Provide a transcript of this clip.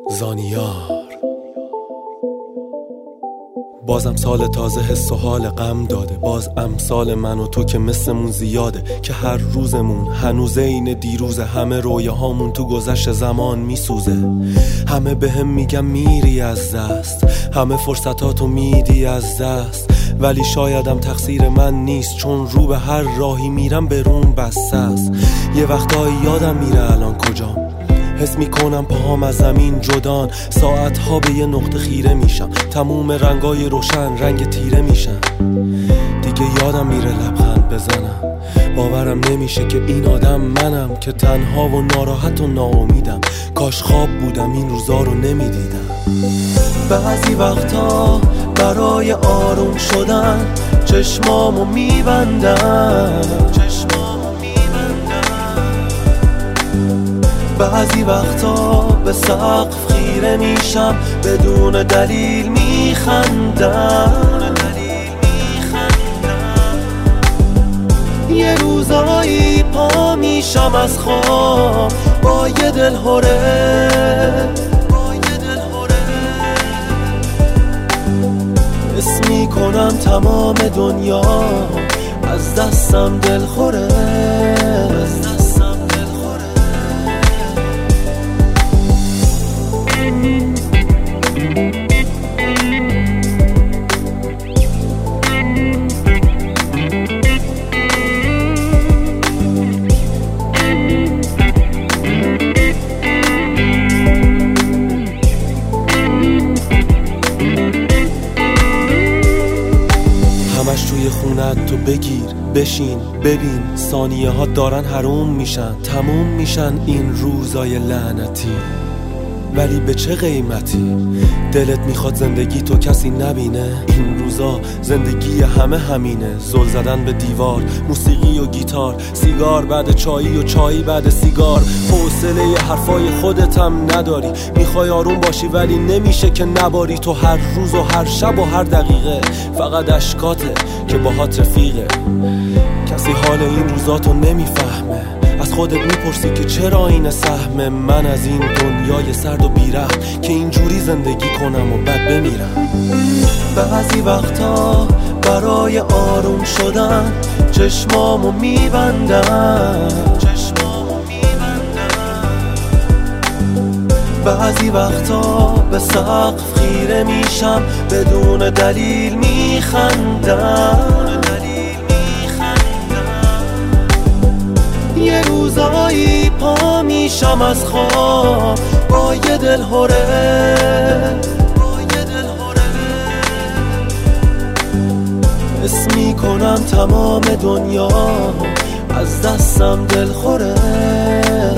زانیار. بازم سال تازه حس و حال غم داده، باز امثال من و تو که مثلمون زیاده، که هر روزمون هنوز این دیروزه، همه رویاهامون تو گذشت زمان میسوزه. همه بهم میگم میری از دست، همه فرصتاتو میدی از دست، ولی شایدم تقصیر من نیست، چون رو به هر راهی میرم به روم بسته است. یه وقتایی یادم میره الان کجام، حس میکنم پاهام از زمین جدان، ساعتها به یه نقطه خیره میشم، تموم رنگای روشن رنگ تیره میشن. دیگه یادم میره لبخند بزنم، باورم نمیشه که این آدم منم، که تنها و ناراحت و ناامیدم، کاش خواب بودم این روزا رو نمیدیدم. بعضی وقتا برای آروم شدن چشمامو میبندم، بعضی وقتا به سقف خیره میشم، بدون دلیل میخندم. یه روزایی پا میشم از خواب با یه دل هره، حس میکنم تمام دنیا از دستم دل خوره. همش توی خونت تو بگیر بشین ببین، ثانیه ها دارن حروم میشن، تموم میشن این روزای لعنتی، ولی به چه قیمتی؟ دلت میخواد زندگی تو کسی نبینه، این روزا زندگی همه همینه، زل زدن به دیوار، موسیقی و گیتار، سیگار بعد چایی و چایی بعد سیگار. حوصله حرفای خودتم نداری، میخوای آروم باشی ولی نمیشه که نباری، تو هر روز و هر شب و هر دقیقه فقط اشکاته که باهات رفیقه. کسی حال این روزاتو نمیفهمه، از خودت میپرسی که چرا این سهم من از این دنیای سرد و بی‌رحم، که اینجوری زندگی کنم و بعد بمیرم. بعضی وقتا برای آروم شدن چشمامو میبندم، بعضی وقتا به سقف خیره میشم، بدون دلیل میخندم. یه روزایی پا میشم از خواب با یه دل هره، حس میکنم تمام دنیا از دستم دل خوره.